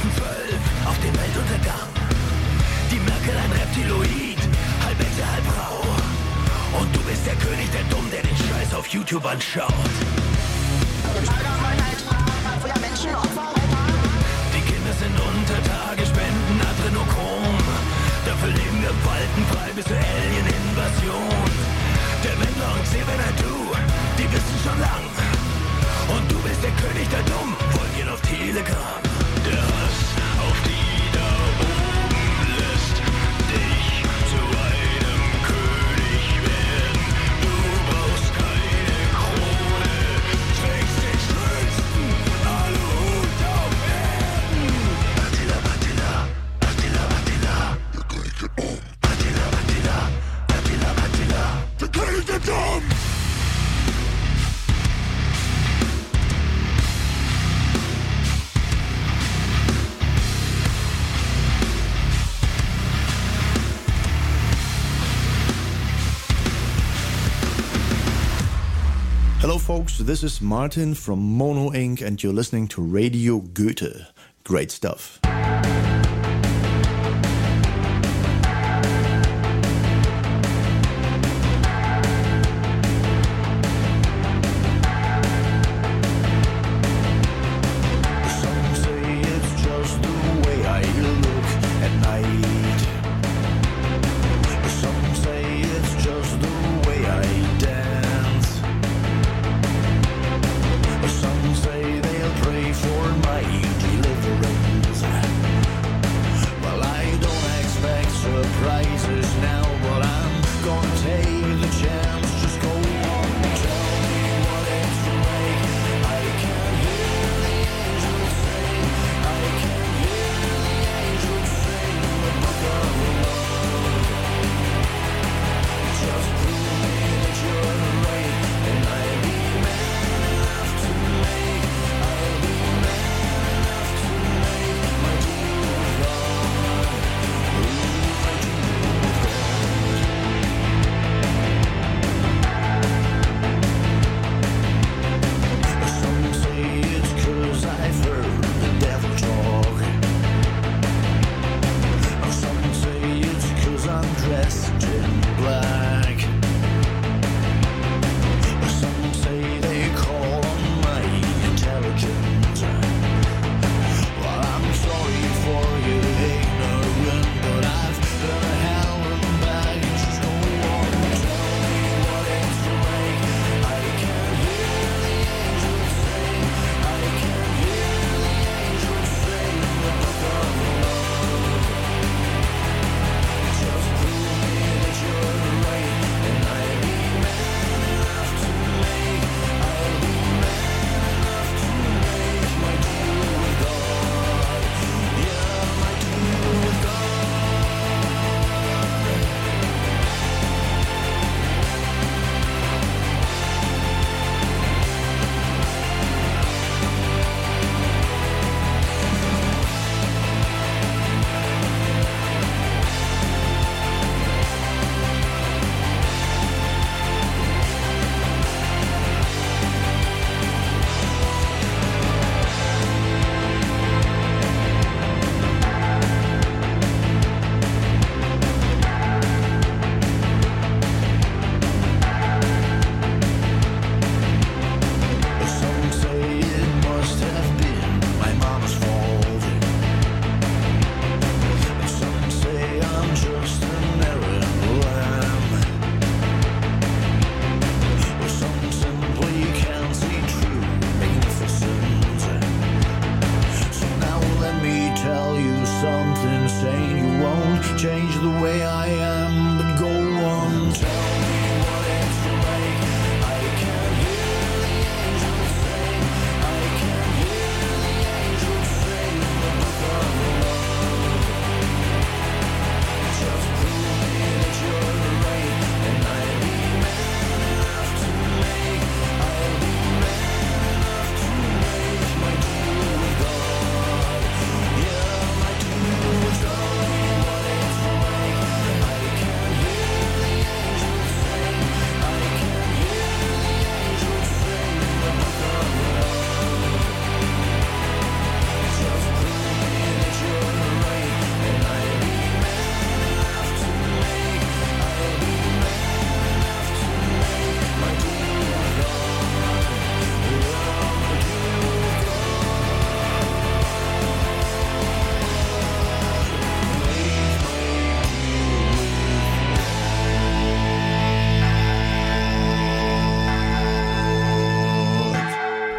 2012 auf den Weltuntergang. Die Merkel ein Reptiloid, halb Ente, halb Frau. Und du bist der König, der Dumm, der den Scheiß auf YouTube anschaut. Die Kinder sind unter Tage, spenden Adrenochrom. Dafür leben wir waltenfrei bis zur Alien-Invasion. Der Wendler und Xavier, die wissen schon lang. Und du bist der König, der Dumm, folg ihn auf Telegram. Der Hass auf die da oben lässt dich zu einem König werden. Du brauchst keine Krone, trägst den schönsten Aluhut auf Erden. Attila, Attila, Attila, Attila, der König der Dumm. Attila, Attila, Attila, Attila, der König der Dumm. Hello folks, this is Martin from Mono Inc. and you're listening to Radio Goethe. Great stuff. Some say it's just the way I look at night. Some say it's just the way I dance. Some say they'll pray for my deliverance.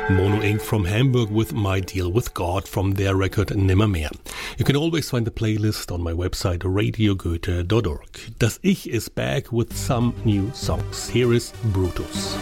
Mono Inc. from Hamburg with My Deal with God from their record Nimmermehr. You can always find the playlist on my website radiogoethe.org. Das Ich is back with some new songs. Here is Brutus.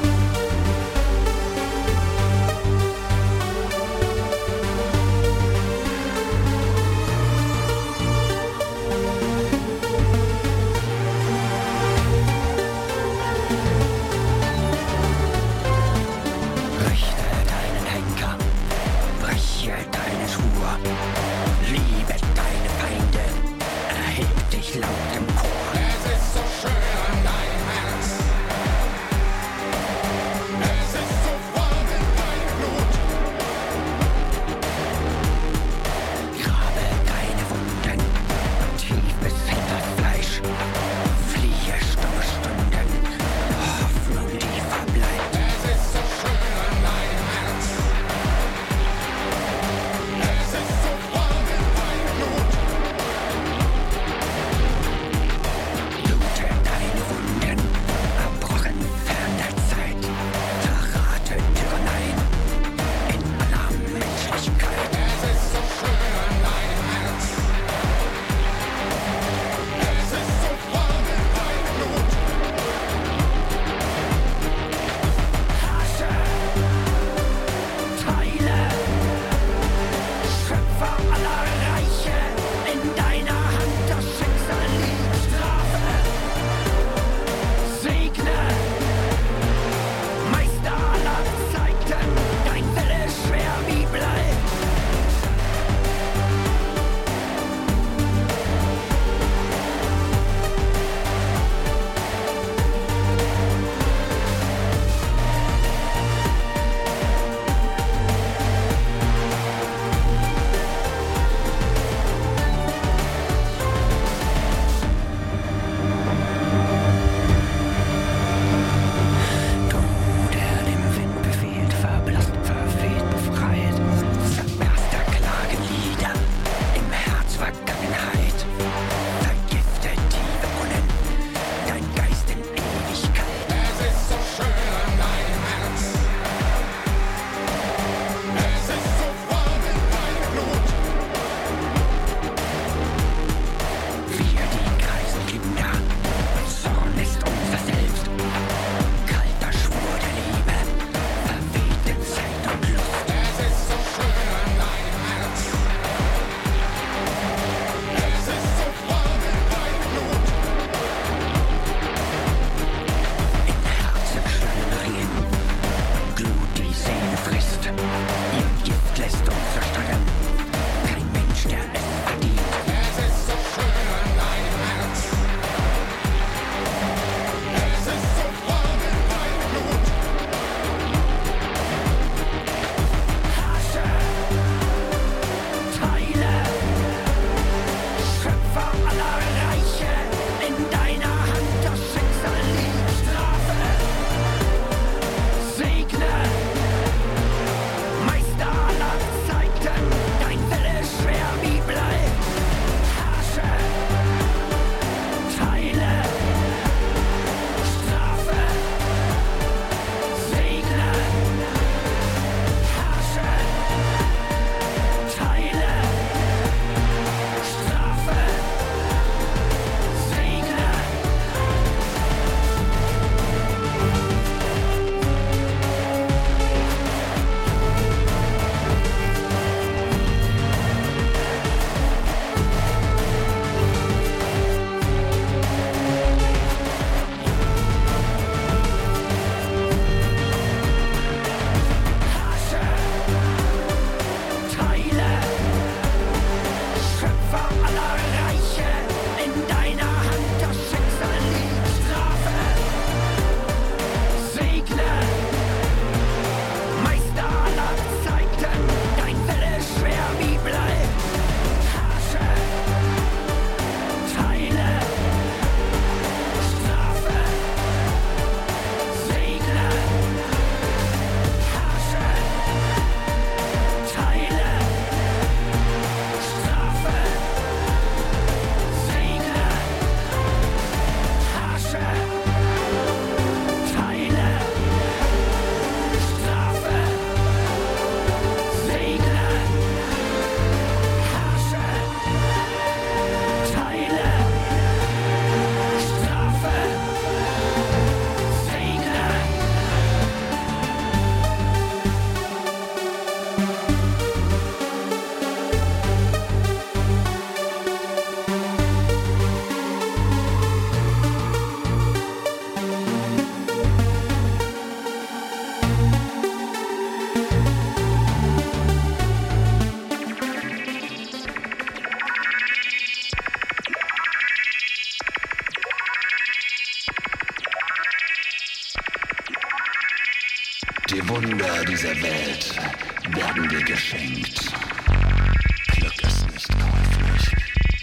Die Wunder dieser Welt werden dir geschenkt. Glück ist nicht käuflich.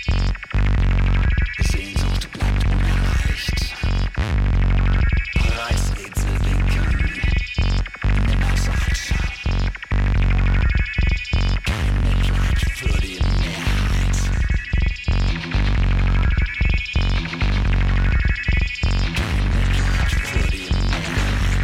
Sehnsucht bleibt unerreicht. Preisrätsel winken, Nimmersatt. Kein Mitleid für die Mehrheit. Kein Mitleid für die Mehrheit.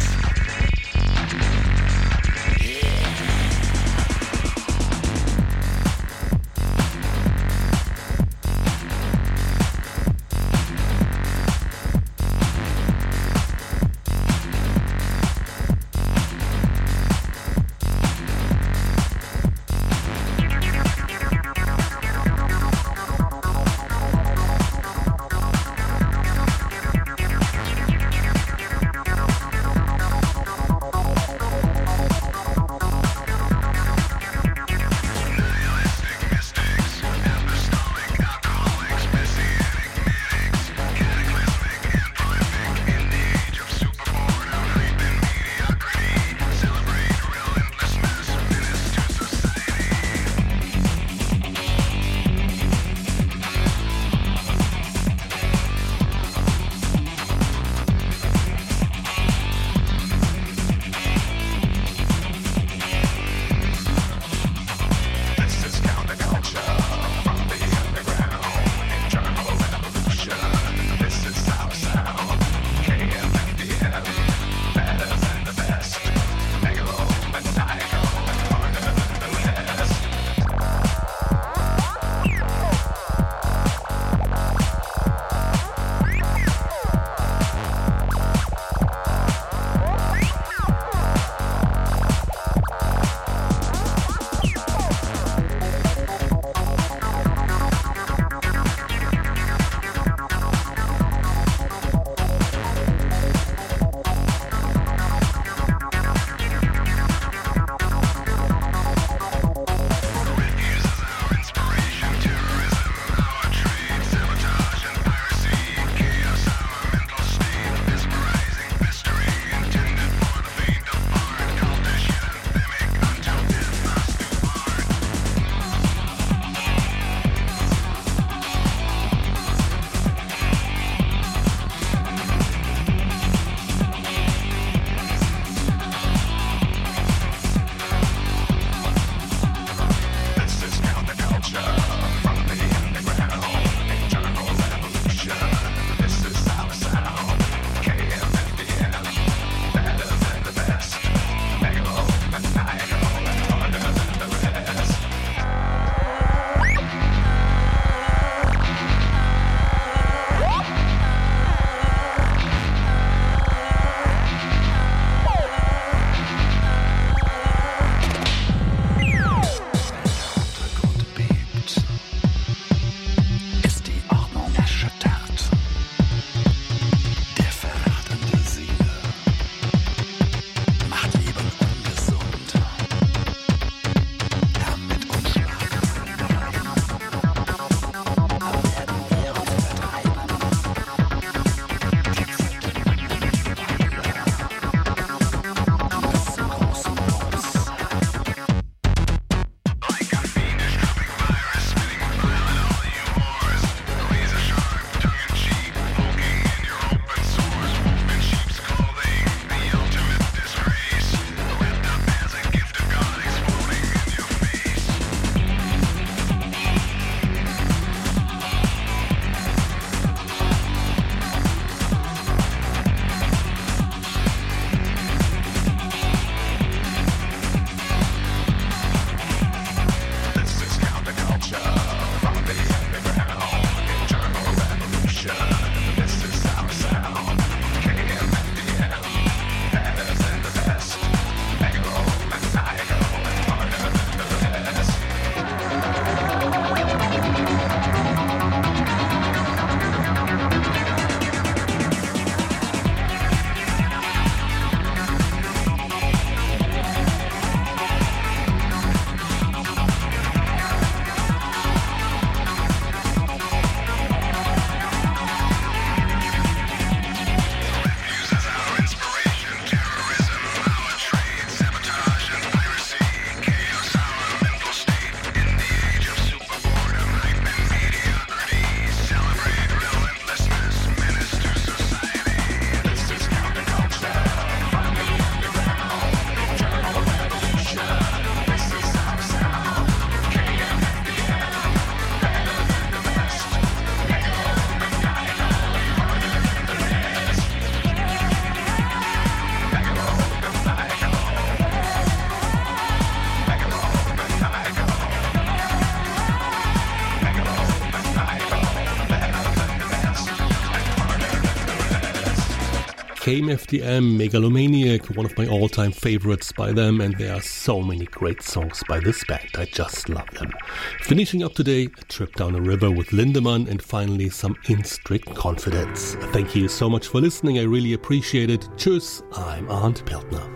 KMFDM, Megalomaniac, one of my all-time favorites by them, and there are so many great songs by this band. I just love them. Finishing up today, a trip down a river with Lindemann, and finally some In Strict Confidence. Thank you so much for listening. I really appreciate it. Tschüss, I'm Arndt Peltner.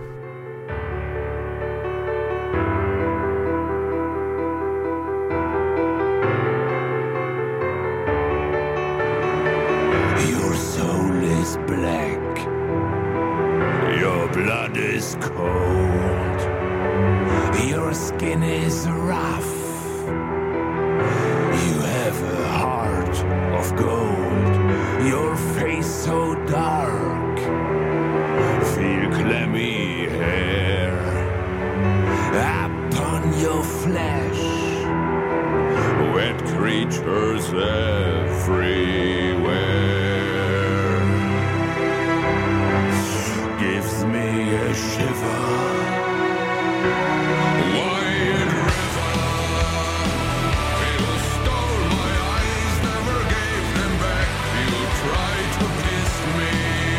Black, your blood is cold, your skin is rough, you have a heart of gold, your face so dark, feel clammy hair upon your flesh, wet creatures everywhere. Gives me a shiver. White river, you stole my eyes, never gave them back. You tried to kiss me,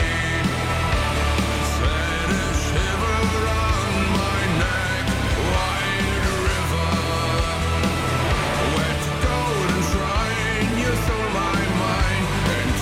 set a shiver on my neck. White river, wet golden shrine, you stole my mind and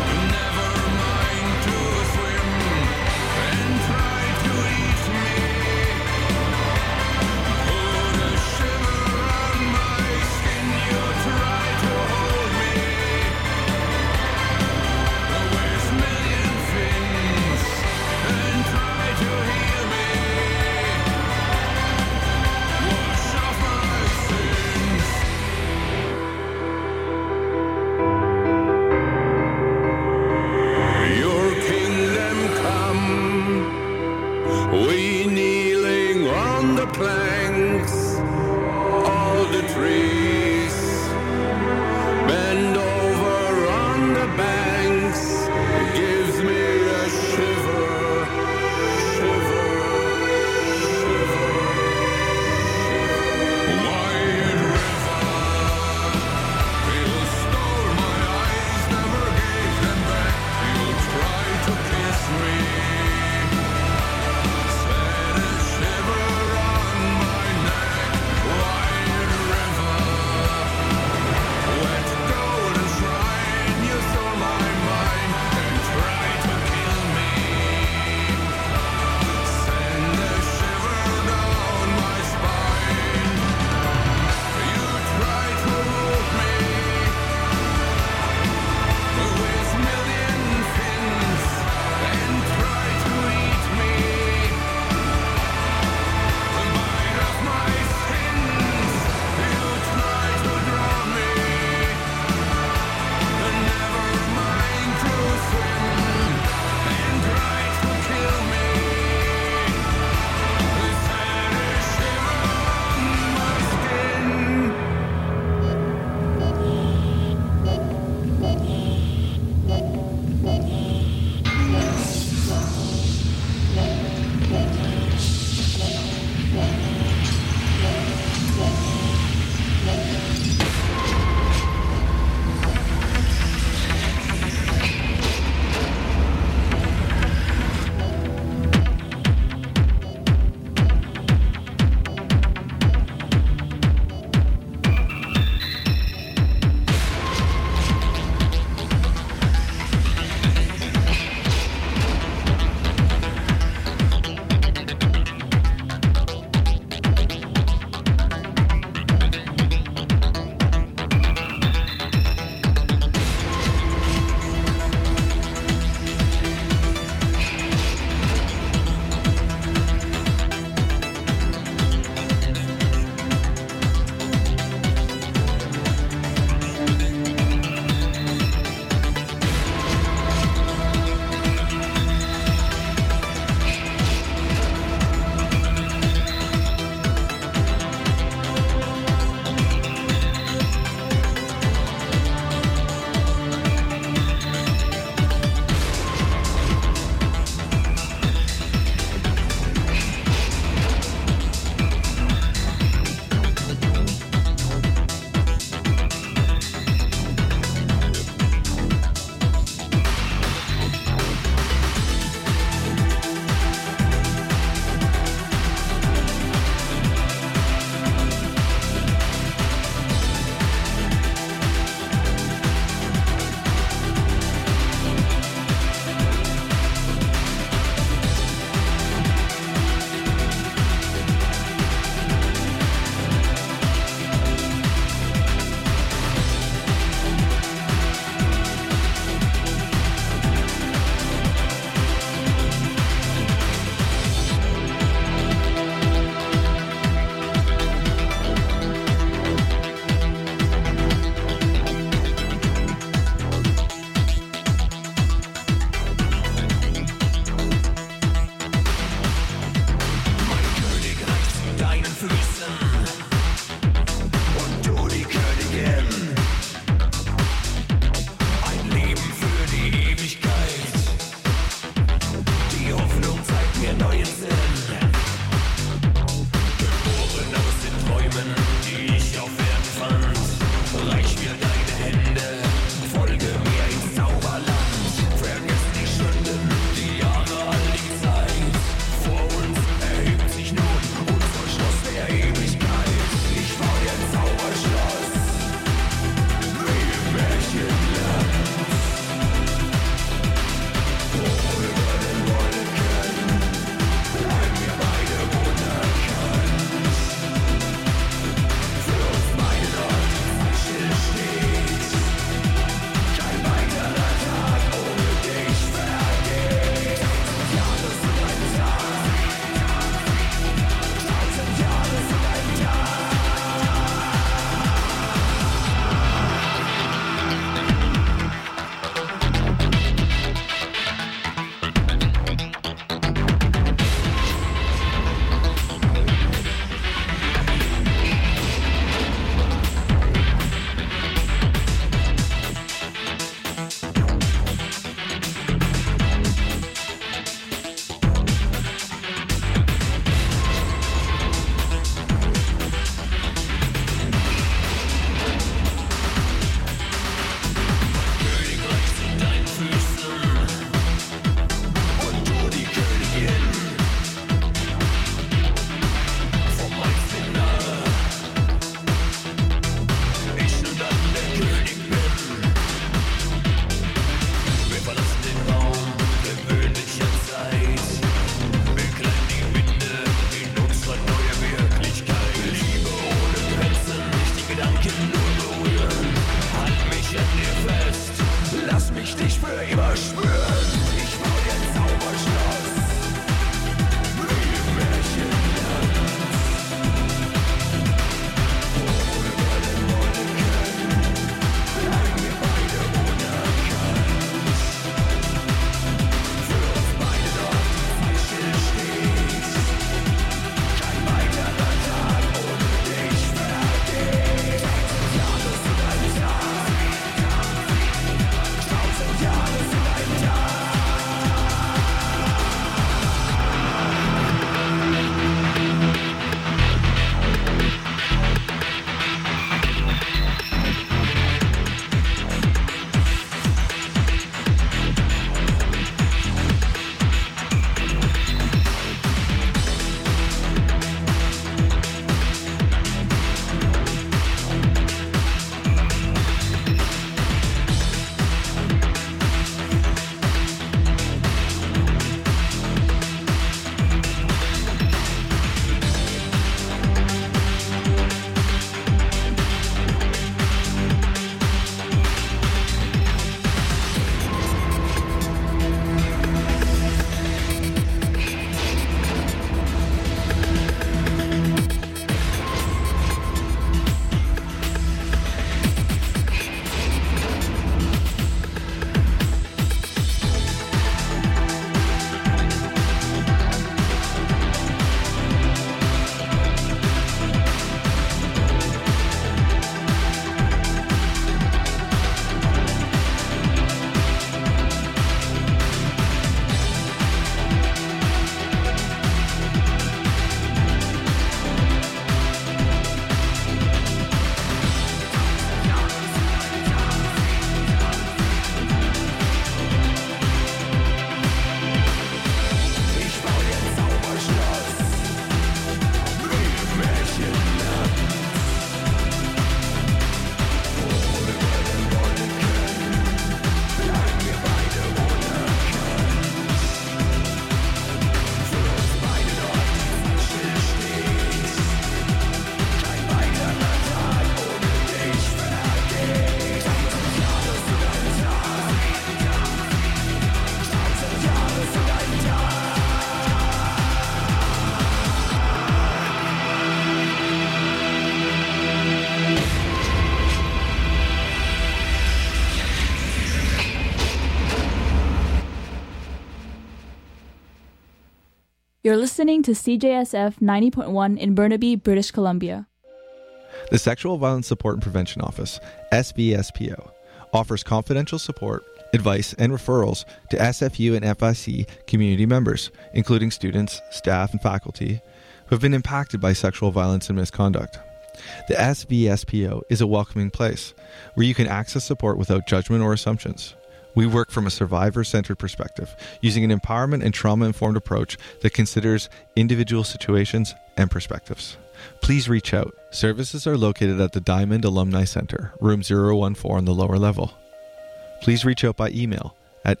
You're listening to CJSF 90.1 in Burnaby, British Columbia. The Sexual Violence Support and Prevention Office, SVSPO, offers confidential support, advice, and referrals to SFU and FIC community members, including students, staff, and faculty who have been impacted by sexual violence and misconduct. The SVSPO is a welcoming place where you can access support without judgment or assumptions. We work from a survivor-centered perspective, using an empowerment and trauma-informed approach that considers individual situations and perspectives. Please reach out. Services are located at the Diamond Alumni Center, room 014 on the lower level. Please reach out by email at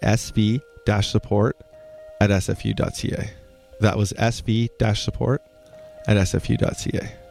sv-support@sfu.ca. That was sv-support@sfu.ca.